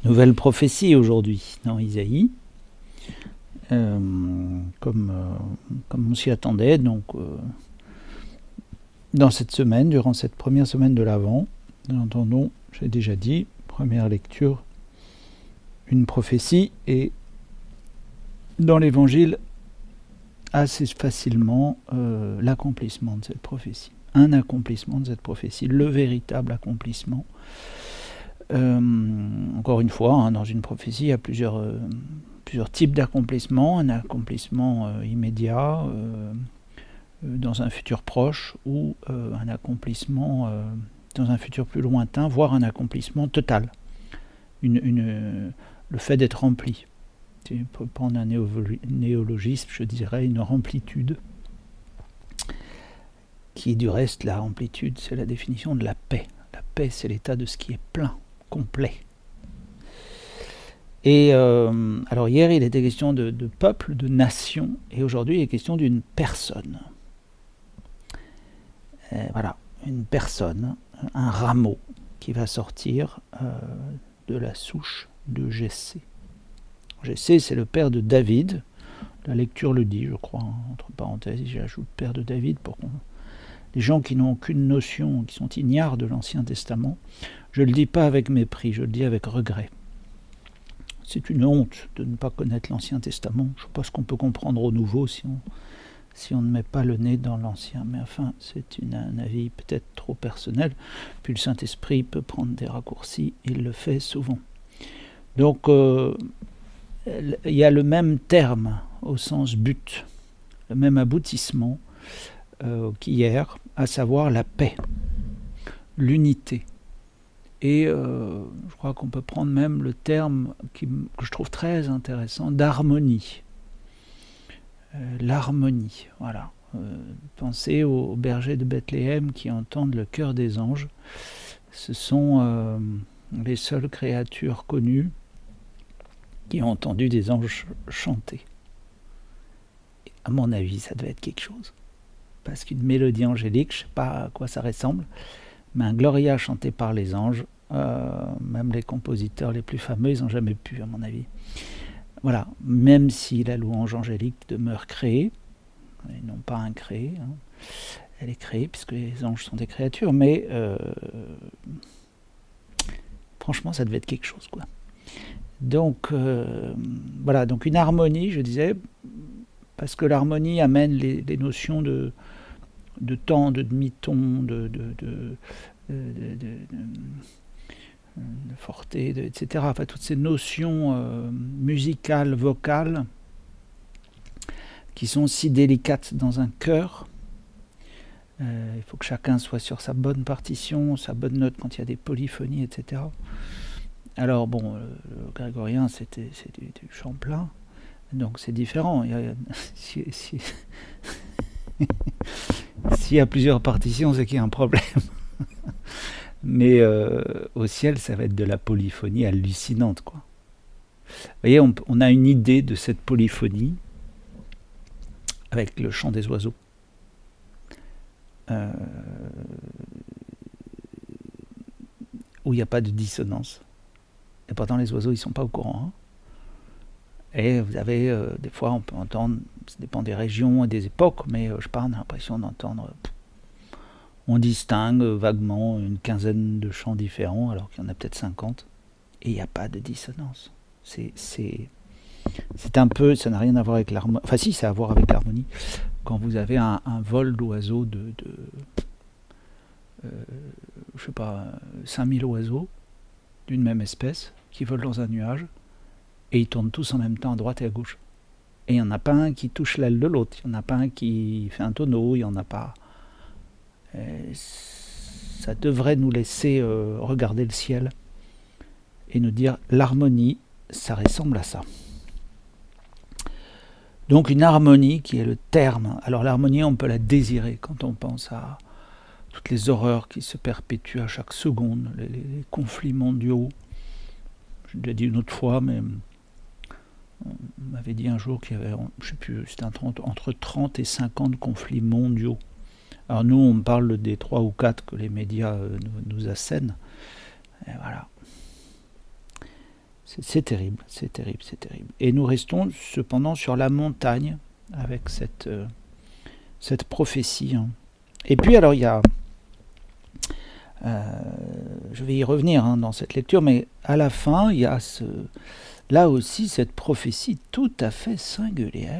Nouvelle prophétie aujourd'hui dans Isaïe, comme on s'y attendait. Donc, dans cette semaine, durant cette première semaine de l'Avent, nous entendons, j'ai déjà dit, première lecture, une prophétie, et dans l'Évangile, assez facilement, l'accomplissement de cette prophétie. Un accomplissement de cette prophétie, le véritable accomplissement. Encore une fois, dans une prophétie, il y a plusieurs types d'accomplissements. Un accomplissement immédiat, dans un futur proche, ou un accomplissement dans un futur plus lointain, voire un accomplissement total. Le fait d'être rempli. Pour prendre un néologisme, je dirais une remplitude, qui du reste, la remplitude, c'est la définition de la paix. La paix, c'est l'état de ce qui est plein, complet. Et alors hier, il était question de peuple, de nation, et aujourd'hui, il est question d'une personne. Voilà, une personne, un rameau qui va sortir de la souche de Jessé. Jessé, c'est le père de David. La lecture le dit, je crois, entre parenthèses, j'ajoute père de David pour qu'on... Les gens qui n'ont aucune notion, qui sont ignares de l'Ancien Testament, je ne le dis pas avec mépris, je le dis avec regret. C'est une honte de ne pas connaître l'Ancien Testament. Je ne sais pas ce qu'on peut comprendre au Nouveau si on ne met pas le nez dans l'Ancien. Mais enfin, c'est un avis peut-être trop personnel. Puis le Saint-Esprit peut prendre des raccourcis, il le fait souvent. Donc, il y a le même terme au sens but, le même aboutissement qu'hier, à savoir la paix, l'unité. Et je crois qu'on peut prendre même le terme que je trouve très intéressant, d'harmonie. L'harmonie, voilà. Pensez aux bergers de Bethléem qui entendent le chœur des anges. Ce sont les seules créatures connues qui ont entendu des anges chanter. Et à mon avis, ça devait être quelque chose. Parce qu'une mélodie angélique, je ne sais pas à quoi ça ressemble, mais un Gloria chanté par les anges, même les compositeurs les plus fameux, ils n'ont jamais pu, à mon avis. Voilà, même si la louange angélique demeure créée, et non pas incréée, elle est créée puisque les anges sont des créatures, mais franchement, ça devait être quelque chose, quoi. Donc, voilà, donc une harmonie, je disais, parce que l'harmonie amène les notions de temps, de demi-ton, de forté, etc. Enfin, toutes ces notions musicales, vocales, qui sont si délicates dans un chœur. Il faut que chacun soit sur sa bonne partition, sa bonne note quand il y a des polyphonies, etc. Alors bon, le grégorien, c'est du chant plat, donc c'est différent. S'il y a plusieurs partitions, c'est qu'il y a un problème. Mais au ciel, ça va être de la polyphonie hallucinante, quoi. Vous voyez, on a une idée de cette polyphonie avec le chant des oiseaux. Où il n'y a pas de dissonance. Et pourtant, les oiseaux, ils ne sont pas au courant. Et vous avez, des fois, on peut entendre, ça dépend des régions et des époques, mais je sais pas, on a l'impression d'entendre... On distingue vaguement une quinzaine de chants différents, alors qu'il y en a peut-être 50, et il n'y a pas de dissonance. C'est un peu, ça n'a rien à voir avec l'harmonie, enfin si, ça a à voir avec l'harmonie, quand vous avez un vol d'oiseaux je sais pas, 5000 oiseaux d'une même espèce, qui volent dans un nuage, et ils tournent tous en même temps à droite et à gauche. Et il n'y en a pas un qui touche l'aile de l'autre, il n'y en a pas un qui fait un tonneau, il n'y en a pas... ça devrait nous laisser regarder le ciel et nous dire l'harmonie, ça ressemble à ça. Donc une harmonie qui est le terme. Alors l'harmonie, on peut la désirer quand on pense à toutes les horreurs qui se perpétuent à chaque seconde, les conflits mondiaux. J'ai déjà dit une autre fois, mais on m'avait dit un jour qu'il y avait, je ne sais plus, c'était entre 30 et 50 conflits mondiaux. Alors nous, on parle des 3 ou 4 que les médias nous assènent. Et voilà. C'est terrible, c'est terrible, c'est terrible. Et nous restons cependant sur la montagne avec cette prophétie. Et puis alors il y a, je vais y revenir dans cette lecture, mais à la fin il y a là aussi cette prophétie tout à fait singulière.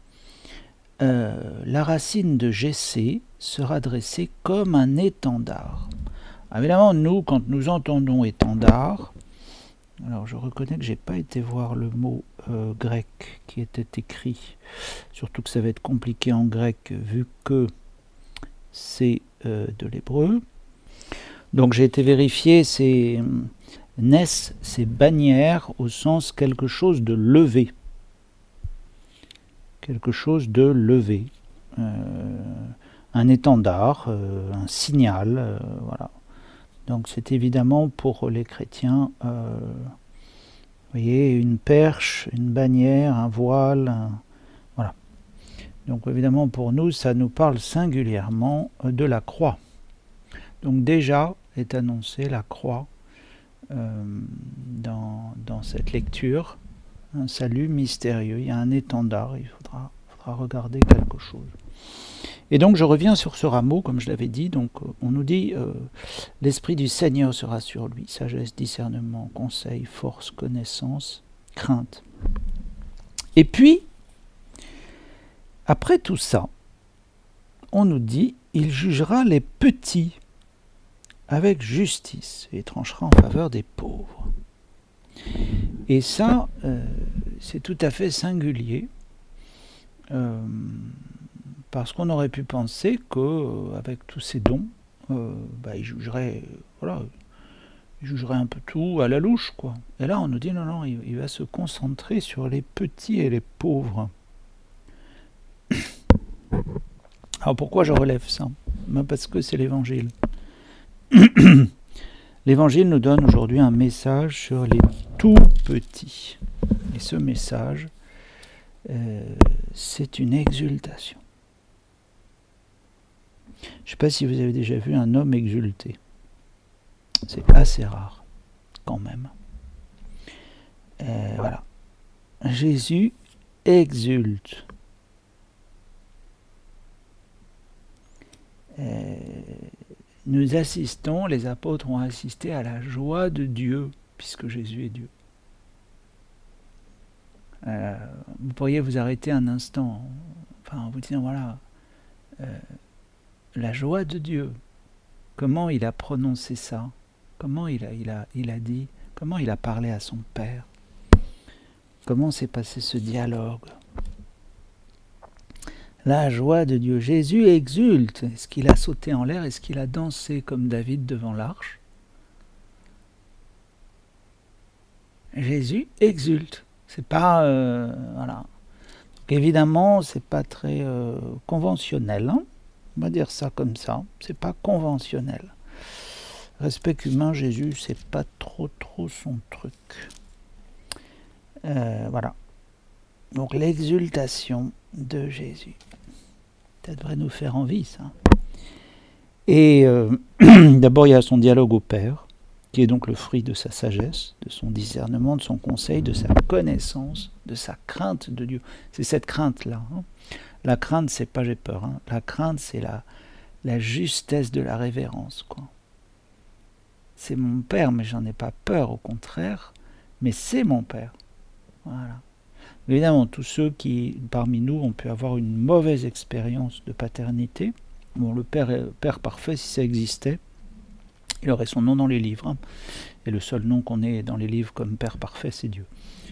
La racine de Jessé sera dressée comme un étendard. Évidemment, nous, quand nous entendons étendard, alors je reconnais que j'ai pas été voir le mot grec qui était écrit, surtout que ça va être compliqué en grec vu que c'est de l'hébreu. Donc j'ai été vérifier, c'est nes, c'est bannière au sens quelque chose de levé. Quelque chose de levé. Un étendard, un signal, voilà. Donc c'est évidemment pour les chrétiens, vous voyez, une perche, une bannière, un voile, voilà. Donc évidemment pour nous, ça nous parle singulièrement de la croix. Donc déjà est annoncée la croix dans cette lecture, un salut mystérieux, il y a un étendard, il faudra regarder quelque chose. Et donc je reviens sur ce rameau, comme je l'avais dit, donc on nous dit l'Esprit du Seigneur sera sur lui, sagesse, discernement, conseil, force, connaissance, crainte. Et puis, après tout ça, on nous dit, il jugera les petits avec justice et tranchera en faveur des pauvres. Et ça, c'est tout à fait singulier, parce qu'on aurait pu penser qu'avec tous ces dons, il jugerait, il jugerait un peu tout à la louche, quoi. Et là, on nous dit non, il va se concentrer sur les petits et les pauvres. Alors pourquoi je relève ça ? Parce que c'est l'Évangile. L'Évangile nous donne aujourd'hui un message sur les tout petits. Et ce message, c'est une exultation. Je ne sais pas si vous avez déjà vu un homme exulter. C'est assez rare, quand même. Voilà. Jésus exulte. Nous assistons, les apôtres ont assisté à la joie de Dieu, puisque Jésus est Dieu. Vous pourriez vous arrêter un instant, en vous disant, voilà, la joie de Dieu, comment il a prononcé ça, comment il a dit, comment il a parlé à son Père, comment s'est passé ce dialogue. La joie de Dieu. Jésus exulte. Est-ce qu'il a sauté en l'air? Est-ce qu'il a dansé comme David devant l'arche? Jésus exulte. C'est pas... voilà. Donc, évidemment, c'est pas très conventionnel. On va dire ça comme ça. C'est pas conventionnel. Respect humain, Jésus, c'est pas trop son truc. Voilà. Donc l'exultation de Jésus. Ça devrait nous faire envie, ça. Et d'abord, il y a son dialogue au Père, qui est donc le fruit de sa sagesse, de son discernement, de son conseil, de sa connaissance, de sa crainte de Dieu. C'est cette crainte-là. La crainte, c'est pas j'ai peur. La crainte, c'est la justesse de la révérence, quoi. C'est mon Père, mais j'en ai pas peur, au contraire. Mais c'est mon Père. Voilà. Évidemment, tous ceux qui, parmi nous, ont pu avoir une mauvaise expérience de paternité, bon, le Père parfait, si ça existait, il aurait son nom dans les livres. Et le seul nom qu'on ait dans les livres comme Père parfait, c'est Dieu.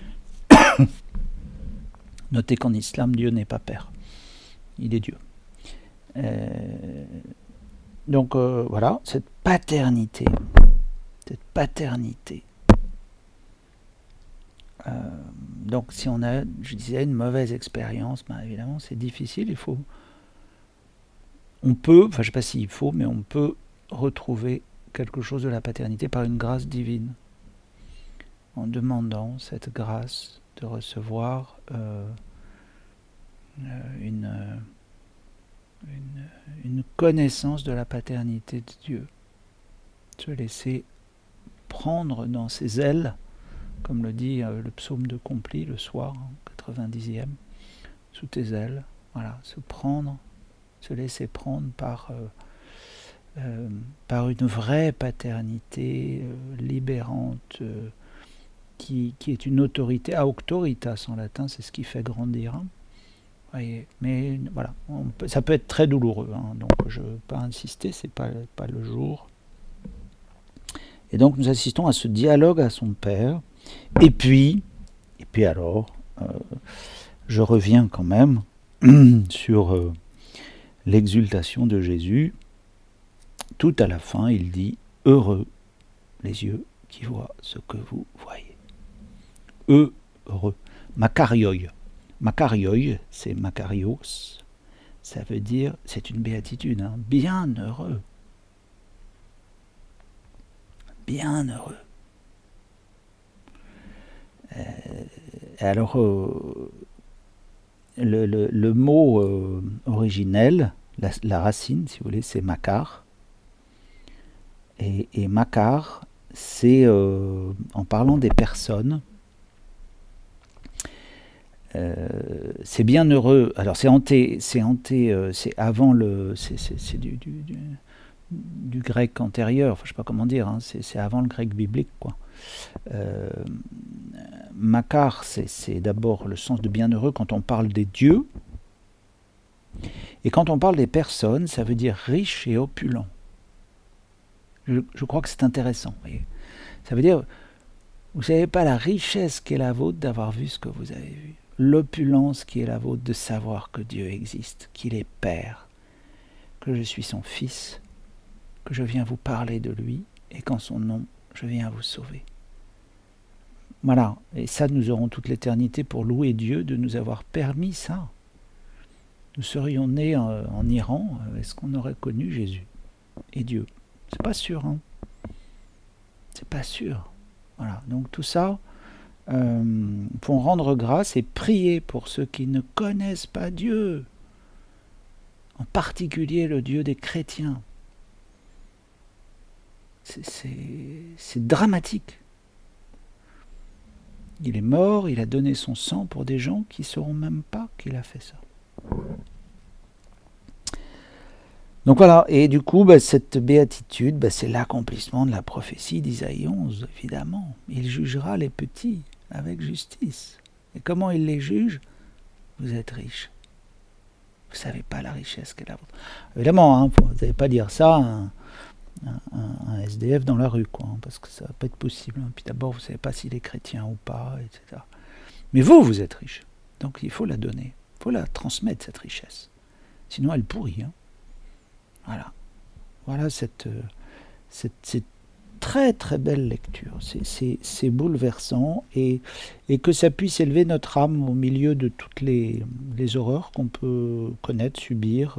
Notez qu'en islam, Dieu n'est pas Père. Il est Dieu. Donc voilà, cette paternité. Donc si on a, je disais, une mauvaise expérience, évidemment c'est difficile, on peut, je ne sais pas s'il faut, mais on peut retrouver quelque chose de la paternité par une grâce divine, en demandant cette grâce de recevoir une connaissance de la paternité de Dieu, se laisser prendre dans ses ailes, comme le dit le psaume de Compli le soir, 90e, sous tes ailes. Voilà, se laisser prendre par une vraie paternité libérante, qui est une autorité, auctoritas en latin, c'est ce qui fait grandir. Voyez, mais voilà, ça peut être très douloureux, donc je ne veux pas insister, c'est pas le jour. Et donc nous assistons à ce dialogue à son père, et puis alors, je reviens quand même sur l'exultation de Jésus. Tout à la fin, il dit « Heureux les yeux qui voient ce que vous voyez. » Heureux. Makarioi. Makarioi, c'est Makarios. Ça veut dire, c'est une béatitude, bien heureux. Bien heureux. Alors, le mot originel, la racine, si vous voulez, c'est makar. Et makar, c'est, en parlant des personnes, c'est bien heureux. Alors c'est avant c'est du grec antérieur. Enfin, je sais pas comment dire. C'est avant le grec biblique, quoi. Makar, c'est d'abord le sens de bienheureux quand on parle des dieux, et quand on parle des personnes, ça veut dire riche et opulent. Je crois que c'est intéressant. Voyez. Ça veut dire, vous savez pas la richesse qui est la vôtre d'avoir vu ce que vous avez vu. L'opulence qui est la vôtre de savoir que Dieu existe, qu'il est Père, que je suis son Fils, que je viens vous parler de lui, et qu'en son nom, je viens vous sauver. Voilà, et ça, nous aurons toute l'éternité pour louer Dieu de nous avoir permis ça. Nous serions nés en Iran, est-ce qu'on aurait connu Jésus et Dieu? C'est pas sûr, C'est pas sûr. Voilà, donc tout ça, pour rendre grâce et prier pour ceux qui ne connaissent pas Dieu, en particulier le Dieu des chrétiens. C'est dramatique. Il est mort, il a donné son sang pour des gens qui ne sauront même pas qu'il a fait ça. Donc voilà, et du coup, cette béatitude, c'est l'accomplissement de la prophétie d'Isaïe 11, évidemment. Il jugera les petits avec justice. Et comment il les juge? Vous êtes riches. Vous ne savez pas la richesse qu'est la vôtre. Évidemment, vous n'allez pas dire ça à un SDF dans la rue, quoi, parce que ça ne va pas être possible. Puis d'abord, vous ne savez pas s'il est chrétien ou pas, etc. Mais vous êtes riche. Donc il faut la donner. Il faut la transmettre, cette richesse. Sinon, elle pourrit. Voilà cette très très belle lecture. C'est bouleversant, et que ça puisse élever notre âme au milieu de toutes les horreurs qu'on peut connaître, subir,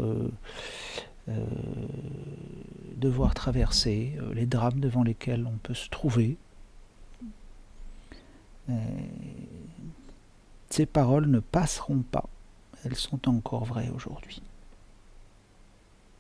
devoir traverser, les drames devant lesquels on peut se trouver. Ces paroles ne passeront pas. Elles sont encore vraies aujourd'hui.